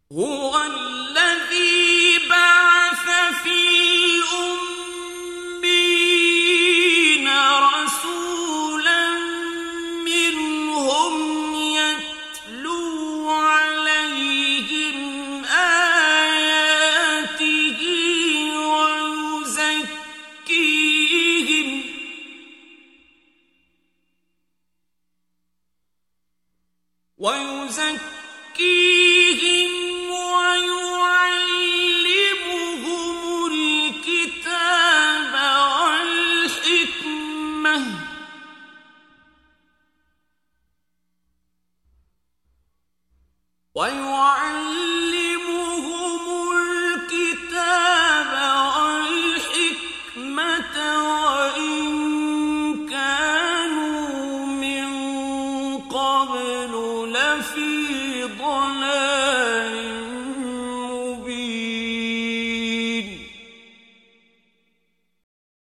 هُوَ الَّذِي بَعَثَ فِي الْأُمِّيِّينَ رَسُولًا مِّنْهُمْ يَتْلُو عَلَيْهِمْ آيَاتِهِ وَيُزَكِّيهِمْ وَيُعَلِّمُهُمُ الْكِتَابَ وَالْحِكْمَةَ